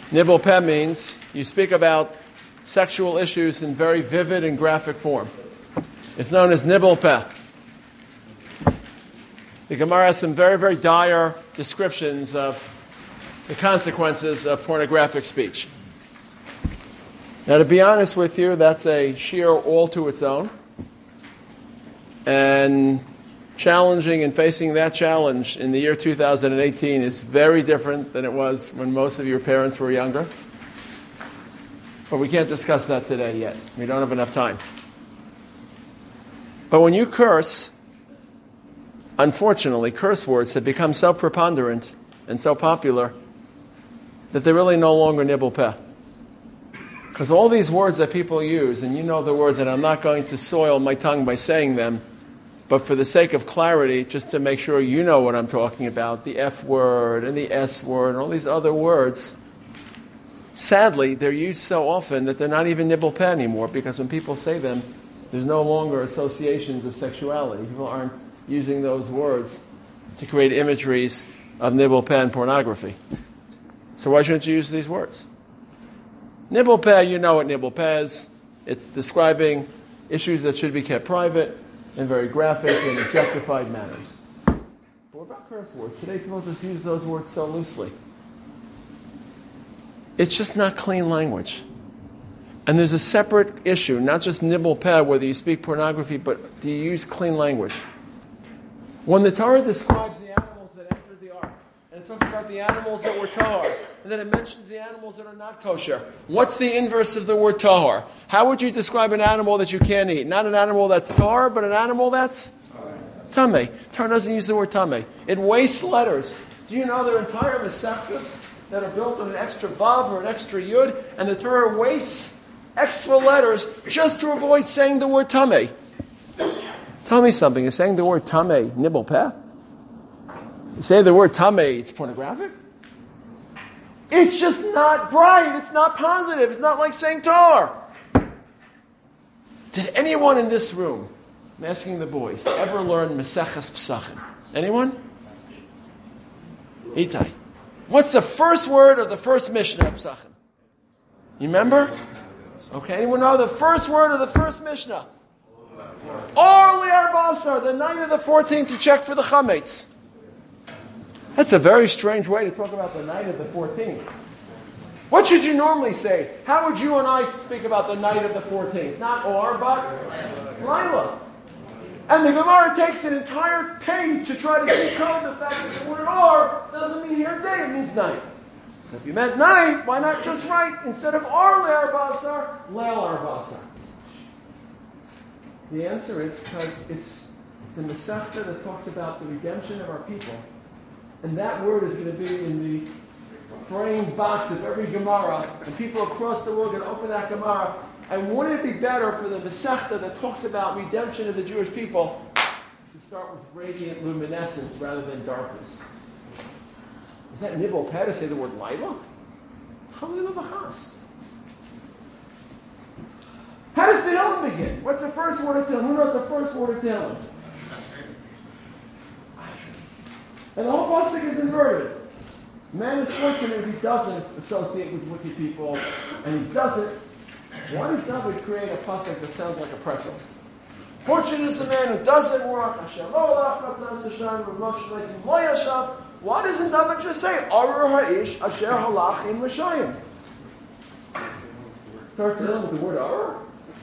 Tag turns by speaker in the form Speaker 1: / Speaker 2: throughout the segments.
Speaker 1: Nibble peh means you speak about sexual issues in very vivid and graphic form. It's known as nibble peh. The Gemara has some very, very dire descriptions of the consequences of pornographic speech. Now, to be honest with you, that's a shiur all to its own. And challenging and facing that challenge in the year 2018 is very different than it was when most of your parents were younger. But we can't discuss that today yet. We don't have enough time. But when you curse, unfortunately, curse words have become so preponderant and so popular that they're really no longer nibble peh. Because all these words that people use, and you know the words, and I'm not going to soil my tongue by saying them, but for the sake of clarity, just to make sure you know what I'm talking about, the F word and the S word and all these other words, sadly, they're used so often that they're not even nibble peh anymore, because when people say them, there's no longer associations of sexuality. People aren't using those words to create imageries of nibble peh and pornography. So why shouldn't you use these words? Nibble peh, you know what nibble peh is. It's describing issues that should be kept private in very graphic and objectified manners. But what about curse words? Today people just use those words so loosely. It's just not clean language. And there's a separate issue, not just nibble peh, whether you speak pornography, but do you use clean language? When the Torah describes the animals that entered the ark, and it talks about the animals that were tahor, and then it mentions the animals that are not kosher, what's the inverse of the word tahor? How would you describe an animal that you can't eat? Not an animal that's tahor, but an animal that's tameh. Torah doesn't use the word tameh. It wastes letters. Do you know there are entire mesechtas that are built on an extra vav or an extra yud, and the Torah wastes extra letters just to avoid saying the word tameh? Tell me something. Is saying the word tameh nibble peh? You say the word tameh, it's pornographic? It's just not bright. It's not positive. It's not like saying tar. Did anyone in this room, I'm asking the boys, ever learn Maseches Pesachim? Anyone? Itai. What's the first word of the first Mishnah of Pesachim? You remember? Okay, anyone know the first word of the first Mishnah? Or Li'ar Basar, the night of the 14th, you check for the chametz. That's a very strange way to talk about the night of the 14th. What should you normally say? How would you and I speak about the night of the 14th? Not or, but Laila. And the Gemara takes an entire page to try to decode the fact that the word or doesn't mean here day, it means night. So if you meant night, why not just write, instead of or le'ar basar, le'al ar basar? The answer is because it's the Masechta that talks about the redemption of our people. And that word is going to be in the framed box of every Gemara, and people across the world are going to open that Gemara. And wouldn't it be better for the Masechta that talks about redemption of the Jewish people to start with radiant luminescence rather than darkness? Is that nibble peh to say the word Laila? Chalila b'chas. How does Tehillim begin? What's the first word of Tehillim? Who knows the first word of Tehillim? And the whole pasuk is inverted. Man is fortunate if he doesn't associate with wicked people, and he doesn't. Why does David create a pasuk that sounds like a pretzel? Fortunate is the man who doesn't work. Why doesn't David just say Arur Ha'ish Asher Halach Im Rishayim? Start to with the word Arur.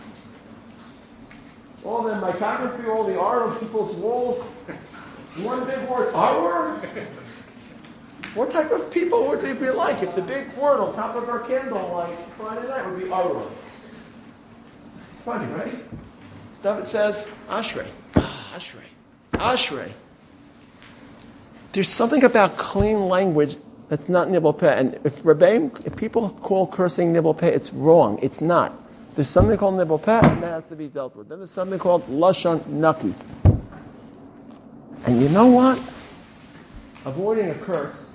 Speaker 1: All the micrography, all the art on people's walls. One big word, Arur? What type of people would they be like if the big word on top of our candle light Friday night would be Arur? Funny, right? Stuff it says, Ashrei. Ashrei. Ashrei. There's something about clean language that's not nibble peh. And if people call cursing nibble peh, it's wrong. It's not. There's something called nibble peh, and that has to be dealt with. Then there's something called lashon naki. And you know what? Avoiding a curse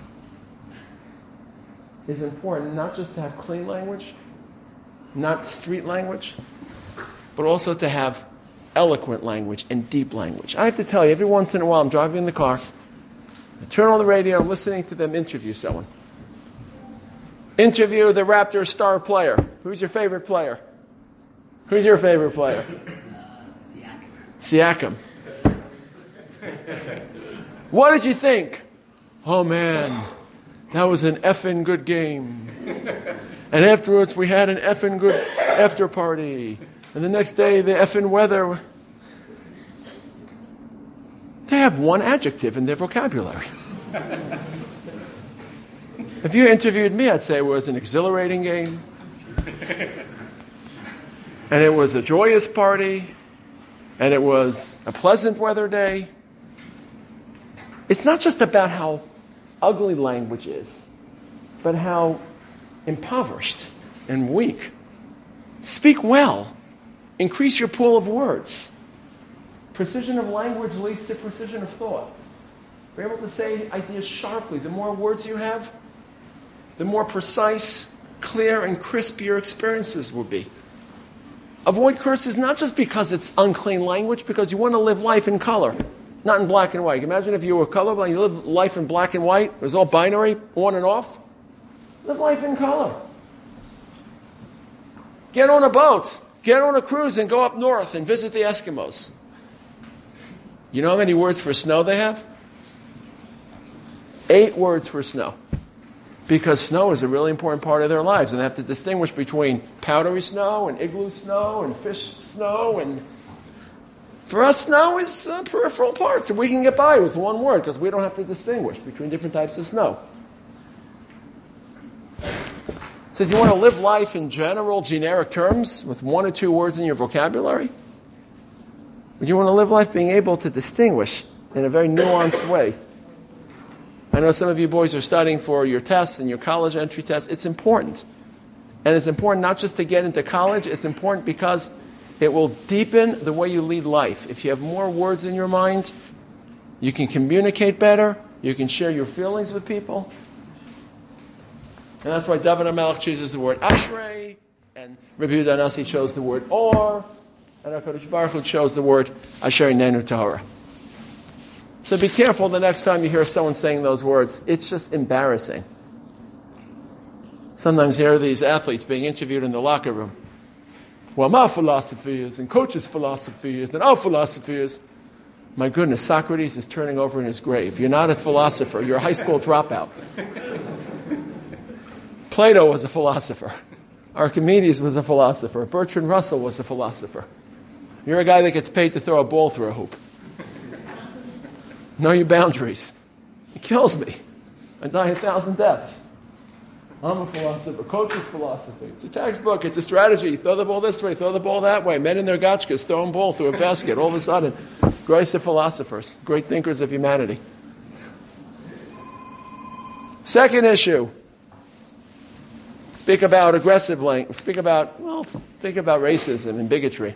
Speaker 1: is important, not just to have clean language, not street language, but also to have eloquent language and deep language. I have to tell you, every once in a while I'm driving in the car, I turn on the radio, I'm listening to them interview someone. Interview the Raptors star player. Who's your favorite player? Who's your favorite player? Siakam. What did you think? Oh man, that was an effing good game. And afterwards we had an effing good after party. And the next day the effing weather. They have one adjective in their vocabulary. If you interviewed me, I'd say it was an exhilarating game. And it was a joyous party. And it was a pleasant weather day. It's not just about how ugly language is, but how impoverished and weak. Speak well. Increase your pool of words. Precision of language leads to precision of thought. Be able to say ideas sharply. The more words you have, the more precise, clear, and crisp your experiences will be. Avoid curses not just because it's unclean language, because you want to live life in color, not in black and white. Imagine if you were colorblind, you lived life in black and white. It was all binary, on and off. Live life in color. Get on a boat. Get on a cruise and go up north and visit the Eskimos. You know how many words for snow they have? 8 words for snow. Because snow is a really important part of their lives. And they have to distinguish between powdery snow and igloo snow and fish snow. And for us, snow is peripheral parts. And we can get by with one word because we don't have to distinguish between different types of snow. So if you want to live life in general, generic terms with 1 or 2 words in your vocabulary, but you want to live life being able to distinguish in a very nuanced way. I know some of you boys are studying for your tests and your college entry tests. It's important. And it's important not just to get into college. It's important because it will deepen the way you lead life. If you have more words in your mind, you can communicate better. You can share your feelings with people. And that's why David HaMelech chooses the word Ashrei. And Rabbi Yehuda Hanasi chose the word Or. And HaKadosh Baruch Hu chose the word Asher Nenu Tahora. So be careful the next time you hear someone saying those words. It's just embarrassing. Sometimes you hear these athletes being interviewed in the locker room. Well, my philosophy is, and coach's philosophy is, and our philosophy is. My goodness, Socrates is turning over in his grave. You're not a philosopher. You're a high school dropout. Plato was a philosopher. Archimedes was a philosopher. Bertrand Russell was a philosopher. You're a guy that gets paid to throw a ball through a hoop. Know your boundaries. It kills me. I die 1,000 deaths. I'm a philosopher. Coach's philosophy. It's a textbook. It's a strategy. Throw the ball this way. Throw the ball that way. Men in their gotchkas throwing ball through a basket. All of a sudden, grace of philosophers. Great thinkers of humanity. Second issue. Speak about aggressive language. Think about racism and bigotry.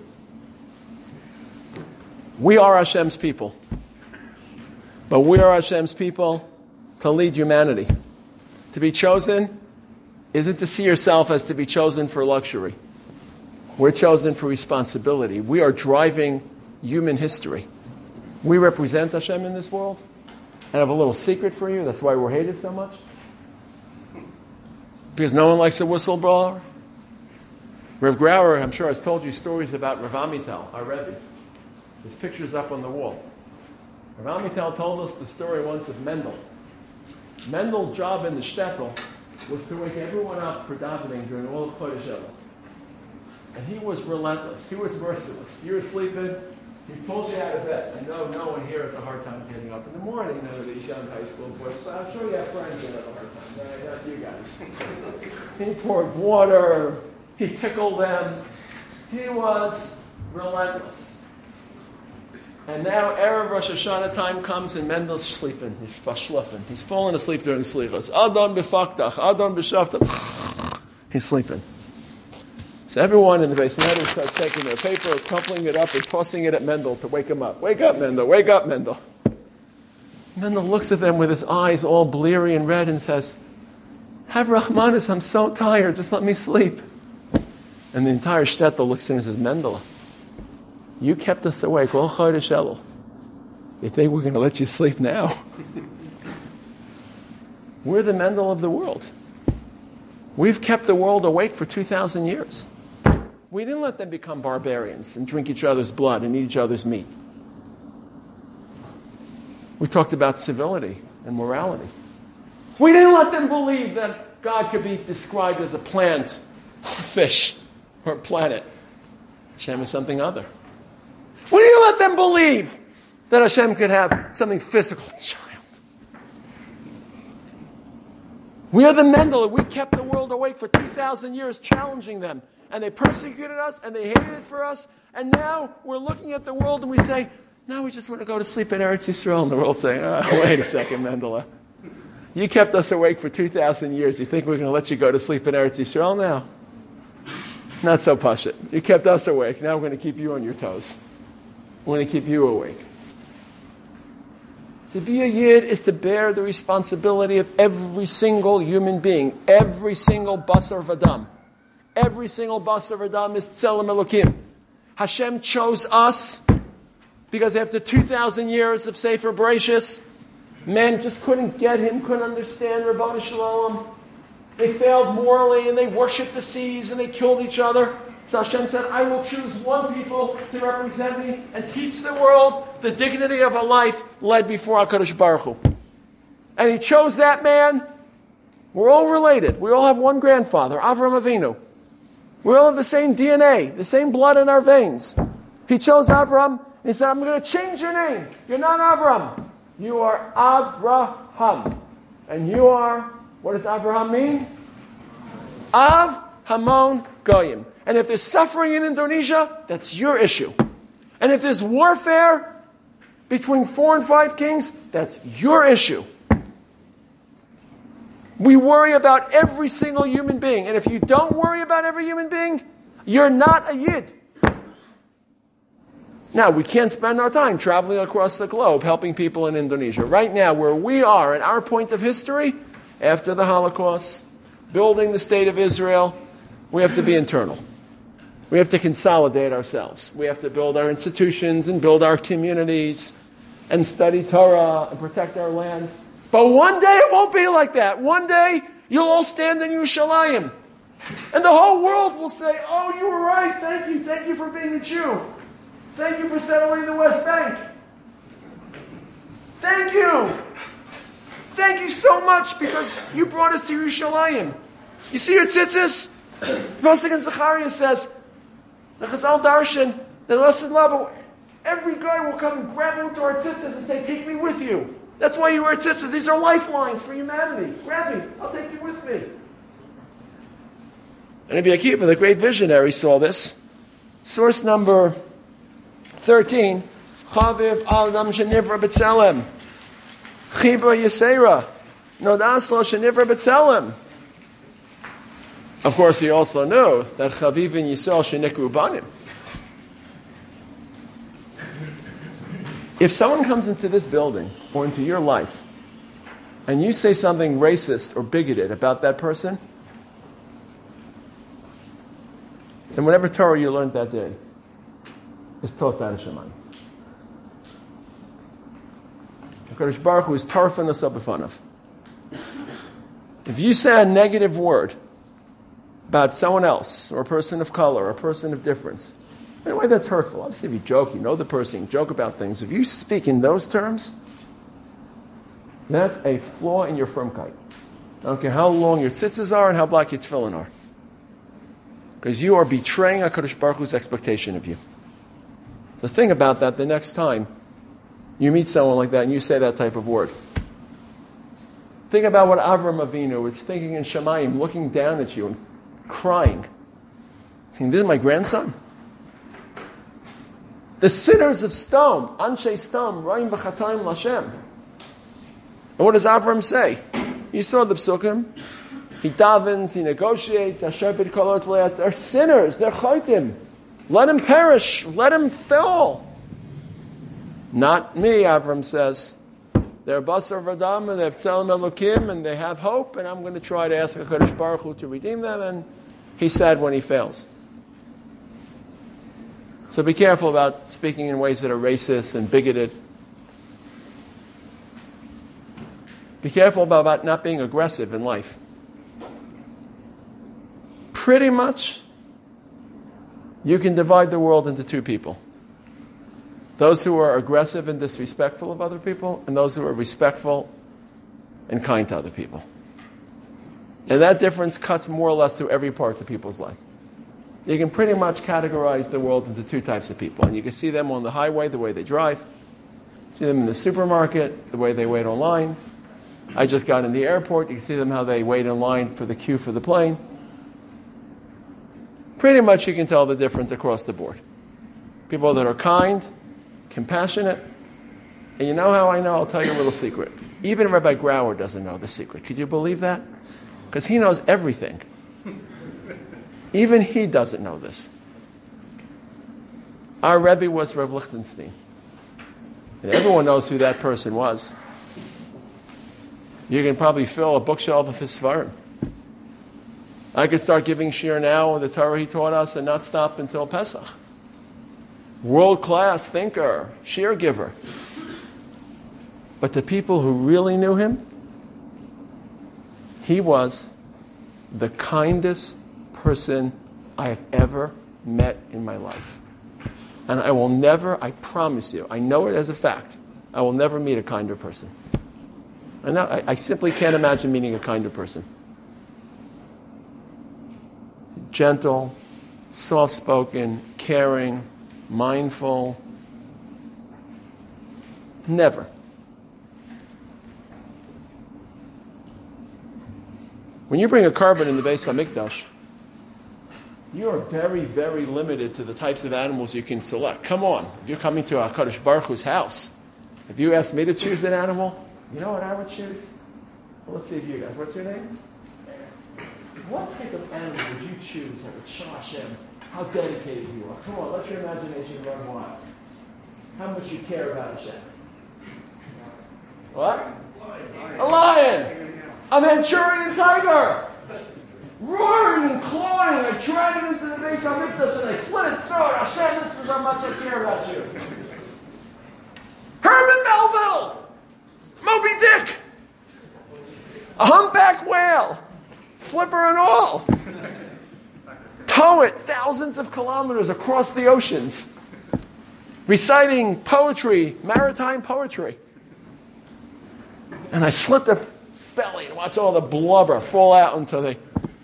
Speaker 1: We are Hashem's people. But we are Hashem's people to lead humanity. To be chosen isn't to see yourself as to be chosen for luxury. We're chosen for responsibility. We are driving human history. We represent Hashem in this world. And I have a little secret for you. That's why we're hated so much. Because no one likes a whistleblower. Rav Grauer, I'm sure, has told you stories about Rav Amital, our Rebbe. His picture's up on the wall. Rav Amital told us the story once of Mendel. Mendel's job in the shtetl was to wake everyone up for davening during all of Chodesh Elul. And he was relentless. He was merciless. You were sleeping, he pulled you out of bed. I know no one here has a hard time getting up in the morning, none of these young high school boys, but I'm sure you have friends that have a hard time, right? Not you guys. He poured water, he tickled them. He was relentless. And now Erev Rosh Hashanah time comes and Mendel's sleeping. He's verschlafen. He's falling asleep during slichos. Adon b'faktach, Adon b'shavtach. He's sleeping. So everyone in the Beis Medrash starts taking their paper, crumpling it up, and tossing it at Mendel to wake him up. Wake up, Mendel. Wake up, Mendel. Mendel looks at them with his eyes all bleary and red and says, Have Rahmanis, I'm so tired. Just let me sleep. And the entire shtetl looks at him and says, Mendel, you kept us awake all Chodesh Elul. You think we're going to let you sleep now? We're the Mendel of the world. We've kept the world awake for 2,000 years. We didn't let them become barbarians and drink each other's blood and eat each other's meat. We talked about civility and morality. We didn't let them believe that God could be described as a plant, or a fish, or a planet. Hashem is something other. We didn't let them believe that Hashem could have something physical, a child. We are the Mendele. We kept the world awake for 2,000 years, challenging them. And they persecuted us, and they hated it for us. And now we're looking at the world and we say, now we just want to go to sleep in Eretz Yisrael. And the world's saying, wait a second, Mendele. You kept us awake for 2,000 years. You think we're going to let you go to sleep in Eretz Yisrael now? Not so pashut. You kept us awake. Now we're going to keep you on your toes. We're going to keep you awake. To be a Yid is to bear the responsibility of every single human being, every single basar v'adam. Every single basar v'adam is tzelem Elokim. Hashem chose us because after 2,000 years of Sefer Bereshis, men just couldn't get him, couldn't understand Rabbanu Shalom. They failed morally and they worshipped the seas and they killed each other. So Hashem said, I will choose one people to represent me and teach the world the dignity of a life led before HaKadosh Baruch Hu. And he chose that man. We're all related. We all have one grandfather, Avram Avinu. We all have the same DNA, the same blood in our veins. He chose Avram and he said, I'm going to change your name. You're not Avram. You are Avraham. And you are, what does Avraham mean? Av Hamon Goyim. And if there's suffering in Indonesia, that's your issue. And if there's warfare between 4 and 5 kings, that's your issue. We worry about every single human being. And if you don't worry about every human being, you're not a Yid. Now, we can't spend our time traveling across the globe helping people in Indonesia. Right now, where we are at our point of history, after the Holocaust, building the state of Israel, we have to be internal. We have to consolidate ourselves. We have to build our institutions and build our communities and study Torah and protect our land. But one day it won't be like that. One day you'll all stand in Yerushalayim. And the whole world will say, oh, you were right. Thank you. Thank you for being a Jew. Thank you for settling the West Bank. Thank you. Thank you so much because you brought us to Yerushalayim. You see your tzitzis? The Pasuk in Zechariah says, the Chazal Darshan, the lesson level, every guy will come and grab onto our tzitzis and say, take me with you. That's why you wear tzitzis. These are lifelines for humanity. Grab me. I'll take you with me. And Rabbi Akiva, the great visionary, saw this. Source number 13. Chaviv Adam Shenivra B'Tselem. Chiba Yisera. Nodaslo Shenivra B'Tselem. Of course, he also knew that Chaviv and Yisrael Shenikru Banim. If someone comes into this building or into your life and you say something racist or bigoted about that person, then whatever Torah you learned that day is tossed out of Shemayim. HaKadosh Baruch Hu is tarfin asabafanav. If you say a negative word about someone else, or a person of color, or a person of difference, in a way that's hurtful. Obviously, if you joke, you know the person, you joke about things. If you speak in those terms, that's a flaw in your firmkeit. I don't care how long your tzitzis are and how black your tefillin are. Because you are betraying HaKadosh Baruch Hu's expectation of you. So think about that the next time you meet someone like that and you say that type of word. Think about what Avram Avinu was thinking in Shemayim, looking down at you and crying. Saying, this is my grandson? The sinners of Sdom, Anshe Sdom, Ra'im B'Chatayim L'Hashem. And what does Avram say? You saw the psukim. He davens, he negotiates. They're sinners, they're chaytim. Let him perish, let him fall. Not me, Avram says. They're basar v'adam and they have tzelem Elokim and they have hope, and I'm going to try to ask HaKadosh Baruch Hu to redeem them, and he's sad when he fails. So be careful about speaking in ways that are racist and bigoted. Be careful about not being aggressive in life. pretty much, you can divide the world into two people. Those who are aggressive and disrespectful of other people, and those who are respectful and kind to other people. And that difference cuts more or less through every part of people's life. You can pretty much categorize the world into two types of people. And you can see them on the highway, the way they drive. See them in the supermarket, the way they wait online. I just got in the airport. You can see them how they wait in line for the queue for the plane. Pretty much you can tell the difference across the board. People that are kind, compassionate. And you know how I know? I'll tell you a little secret. Even Rabbi Grauer doesn't know the secret. Could you believe that? Because he knows everything. Even he doesn't know this. Our Rebbe was Reb Lichtenstein. And everyone knows who that person was. You can probably fill a bookshelf of his svarim. I could start giving shir now on the Torah he taught us and not stop until Pesach. World-class thinker, shir giver. But the people who really knew him, he was the kindest person I have ever met in my life. And I will never, I promise you, I know it as a fact, I will never meet a kinder person. I simply can't imagine meeting a kinder person. Gentle, soft-spoken, caring, mindful. Never. When you bring a carbon in the Beis HaMikdash, you are very, very limited to the types of animals you can select. Come on, if you're coming to HaKadosh Baruch Hu's house, if you asked me to choose an animal, you know what I would choose? Well, let's see if you guys. What's your name? What type of animal would you choose that would show Hashem how dedicated you are? Come on, let your imagination run wild. How much you care about Hashem. What? A lion. A Manchurian tiger. Roaring and clawing. I dragged it into the Beis HaMikdash and I slit its throat. Hashem, this is how much I care about you. Herman Melville. Moby Dick. A humpback whale. Flipper and all. Tow it thousands of kilometers across the oceans. Reciting poetry, maritime poetry. And I slit the belly and watch all the blubber fall out into a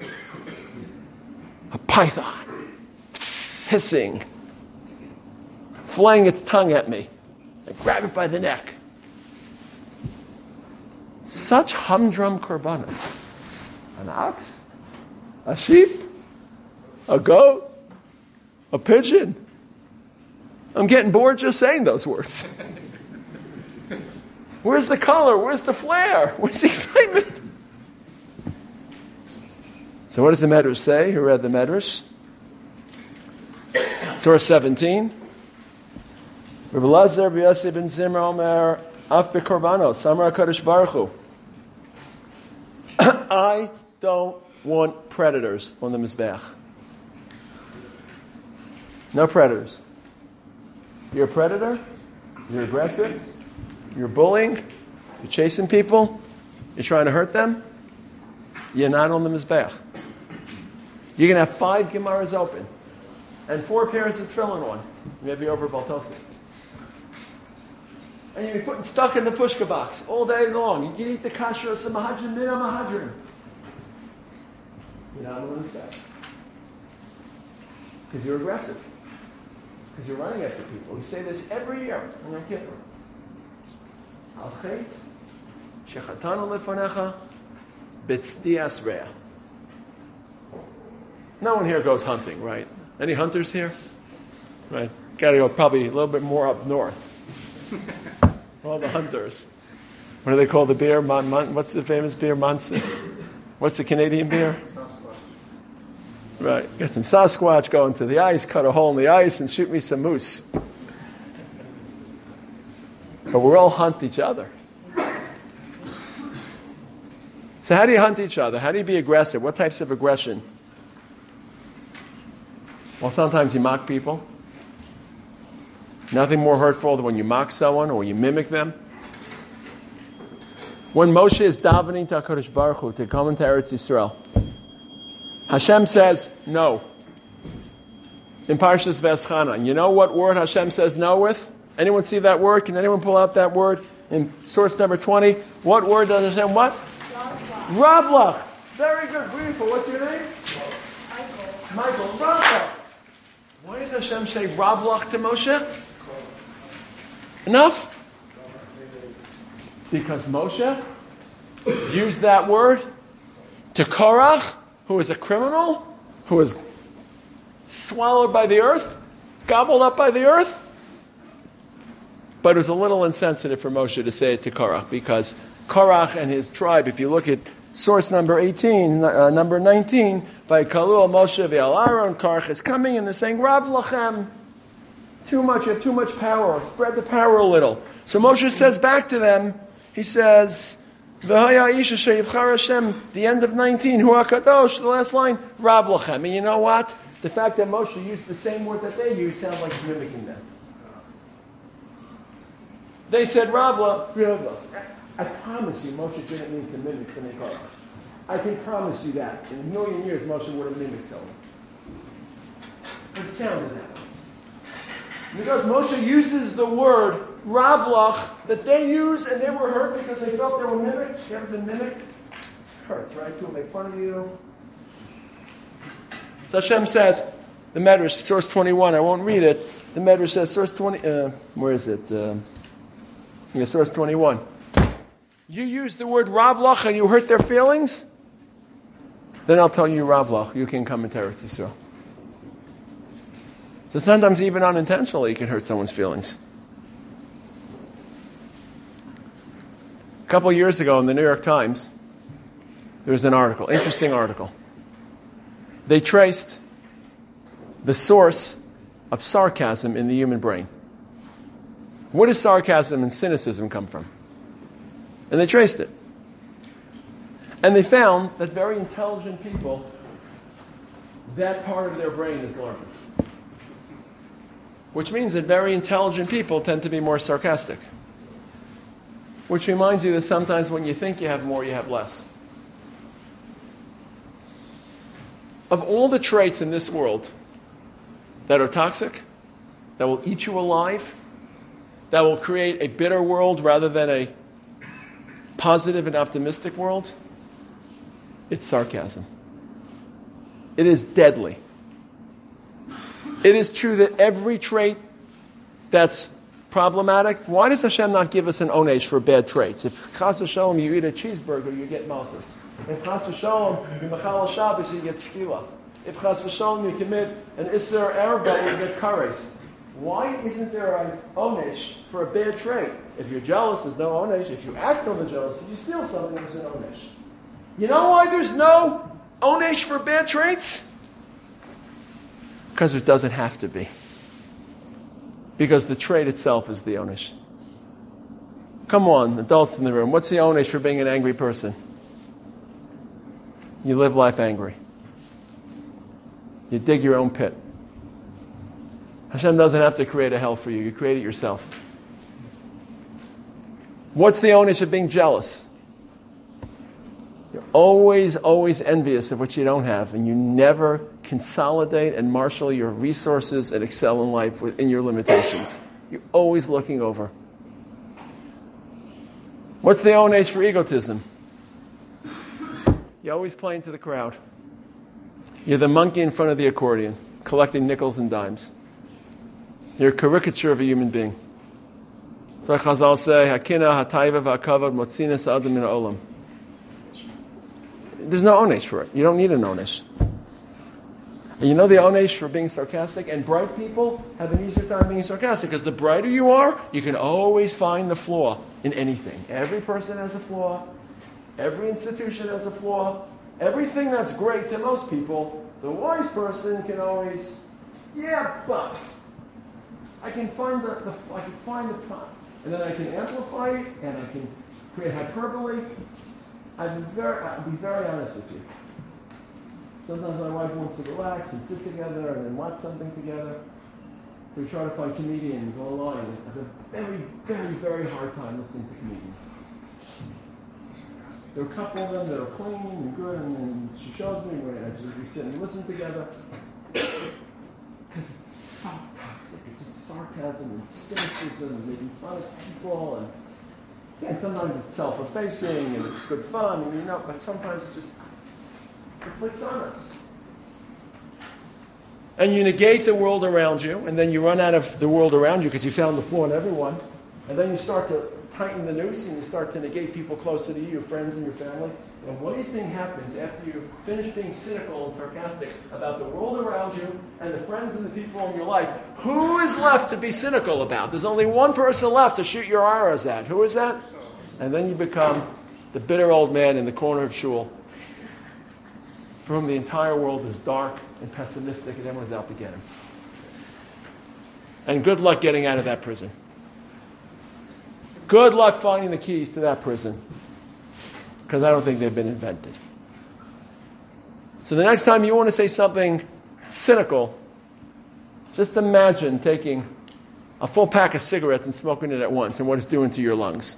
Speaker 1: python. Hissing. Flaying its tongue at me. I grab it by the neck. Such humdrum korbanos. An ox, a sheep, a goat, a pigeon. I'm getting bored just saying those words. Where's the color? Where's the flair? Where's the excitement? So what does the Medrash say? Who read the Medrash? Surah 17. Rabbi Elazar b'Yosef ben Zimra Omer Af b'Korbanos Samar HaKadosh Baruch Hu. I don't want predators on the Mizbeach. No predators. You're a predator? You're aggressive? You're bullying? You're chasing people? You're trying to hurt them? You're not on the Mizbeach. You're going to have 5 Gemaras open and 4 pairs of tefillin on. Maybe over Baltosi. And you'll be putting stuck in the pushka box all day long. You can eat the kashrus and mahadrin min mahadrin. You're not on the Mizbeach. Because you're aggressive. Because you're running after people. You say this every year on Yom Kippur. Al chait shechatanu lefanecha b'tzdias re'ah. No one here goes hunting, right? Any hunters here? Right. Got to go probably a little bit more up north. All the hunters. What do they call the beer? What's the famous beer? Monson. What's the Canadian beer? Right. Get some Sasquatch, go into the ice, cut a hole in the ice, and shoot me some moose. But we all hunt each other. So how do you hunt each other? How do you be aggressive? What types of aggression? Well, sometimes you mock people. Nothing more hurtful than when you mock someone or you mimic them. When Moshe is davening to HaKadosh Baruch Hu to come into Eretz Yisrael, Hashem says no. In Parshas V'eschana. You know what word Hashem says no with? Anyone see that word? Can anyone pull out that word? In source number 20, what word does Hashem what? Ravlach. Very good, beautiful. What's your name? Michael. Ravlach. Why does Hashem say Ravlach to Moshe? Enough? Because Moshe used that word to Korach, who is a criminal, who is swallowed by the earth, gobbled up by the earth. But it was a little insensitive for Moshe to say it to Korach, because Korach and his tribe, if you look at source number 18, number 19, Vayikalu Moshe v'al Aaron, Korach is coming and they're saying, Rav Lachem, too much, you have too much power, spread the power a little. So Moshe says back to them, he says, V'haya Isha she'yivchar Hashem, the end of 19, Hu HaKadosh, the last line, Rav Lachem. And you know what? The fact that Moshe used the same word that they used sounds like mimicking them. They said, Ravla. I promise you, Moshe didn't mean to mimic the Korach. I can promise you that. In a million years, Moshe would have mimicked someone. But it sounded that way. Because Moshe uses the word Ravlach that they use, and they were hurt because they felt they were mimicked. You ever been mimicked? Hurts, right? People make fun of you. So Hashem says, the Medrash, source 21, I won't read it. The Medrash says, source 20, where is it? Source 21. You use the word Ravlach and you hurt their feelings? Then I'll tell you Ravlach, you can come into Eretz Yisrael. So sometimes even unintentionally you can hurt someone's feelings. A couple of years ago in the New York Times, there was an article, interesting article. They traced the source of sarcasm in the human brain. Where does sarcasm and cynicism come from? And they traced it. And they found that very intelligent people, that part of their brain is larger. Which means that very intelligent people tend to be more sarcastic. Which reminds you that sometimes when you think you have more, you have less. Of all the traits in this world that are toxic, that will eat you alive, that will create a bitter world rather than a positive and optimistic world, it's sarcasm. It is deadly. It is true that every trait that's problematic, why does Hashem not give us an onesh for bad traits? If chas v'sholom you eat a cheeseburger, you get malchus. If chas v'sholom you machal Shabbos, you get skila. If chas v'sholom you commit an isser erba, you get kares. Why isn't there an onesh for a bad trait? If you're jealous, there's no onesh. If you act on the jealousy, you steal something, there's an onesh. You know why there's no onesh for bad traits? Because it doesn't have to be. Because the trait itself is the onesh. Come on, adults in the room. What's the onesh for being an angry person? You live life angry. You dig your own pit. Hashem doesn't have to create a hell for you. You create it yourself. What's the onesh of being jealous? You're always, always envious of what you don't have, and you never consolidate and marshal your resources and excel in life within your limitations. You're always looking over. What's the onesh for egotism? You're always playing to the crowd. You're the monkey in front of the accordion, collecting nickels and dimes. You're a caricature of a human being. So Chazal say, Hakina, Hataiva, V'akavad, Motzinas, Adam, Min Olam. There's no onesh for it. You don't need an onesh. And you know the onesh for being sarcastic? And bright people have an easier time being sarcastic, because the brighter you are, you can always find the flaw in anything. Every person has a flaw. Every institution has a flaw. Everything that's great to most people, the wise person can always, but I can find the problem, and then I can amplify it, and I can create hyperbole. I'll be very honest with you. Sometimes my wife wants to relax and sit together and then watch something together. We try to find comedians online. I have a very, very, very hard time listening to comedians. There are a couple of them that are clean and good, and then she shows me where we sit and listen together. Because it's so toxic. It's just sarcasm and cynicism and making fun of people. And sometimes it's self-effacing and it's good fun, and but sometimes it's like dishonest. And you negate the world around you, and then you run out of the world around you because you found the flaw in everyone. And then you start to tighten the noose and you start to negate people closer to you, your friends and your family. And what do you think happens after you finish being cynical and sarcastic about the world around you and the friends and the people in your life? Who is left to be cynical about? There's only one person left to shoot your arrows at. Who is that? And then you become the bitter old man in the corner of shul, for whom the entire world is dark and pessimistic and everyone's out to get him. And good luck getting out of that prison. Good luck finding the keys to that prison, because I don't think they've been invented. So the next time you want to say something cynical, just imagine taking a full pack of cigarettes and smoking it at once and what it's doing to your lungs.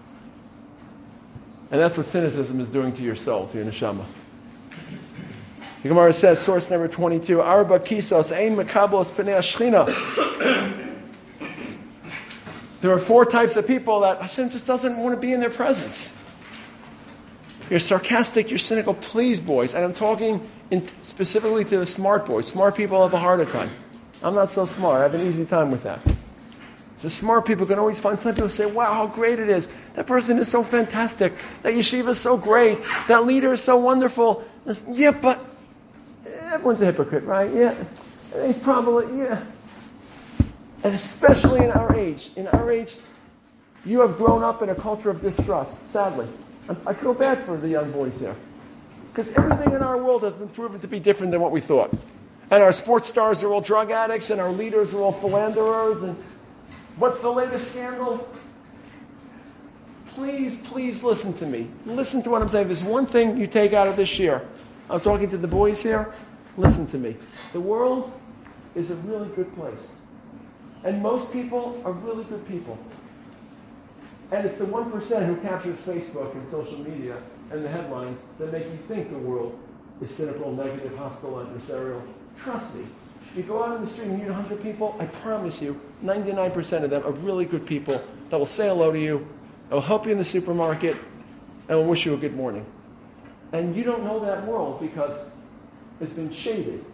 Speaker 1: And that's what cynicism is doing to your soul, to your neshama. The Gemara says, source number 22, Arba kisos ein mekablos pnei shechina. There are 4 types of people that Hashem just doesn't want to be in their presence. You're sarcastic, you're cynical. Please, boys, and I'm talking specifically to the smart boys. Smart people have a harder time. I'm not so smart. I have an easy time with that. The smart people can always find something to say, wow, how great it is. That person is so fantastic. That yeshiva is so great. That leader is so wonderful. Yeah, but everyone's a hypocrite, right? Yeah. He's probably, yeah. And especially in our age. In our age, you have grown up in a culture of distrust, sadly. I feel bad for the young boys here. Because everything in our world has been proven to be different than what we thought. And our sports stars are all drug addicts, and our leaders are all philanderers, and what's the latest scandal? Please, please listen to me. Listen to what I'm saying. There's one thing you take out of this year. I'm talking to the boys here. Listen to me. The world is a really good place. And most people are really good people. And it's the 1% who captures Facebook and social media and the headlines that make you think the world is cynical, negative, hostile, adversarial. Trust me. You go out on the street and meet 100 people, I promise you, 99% of them are really good people that will say hello to you, that will help you in the supermarket, and will wish you a good morning. And you don't know that world because it's been shaded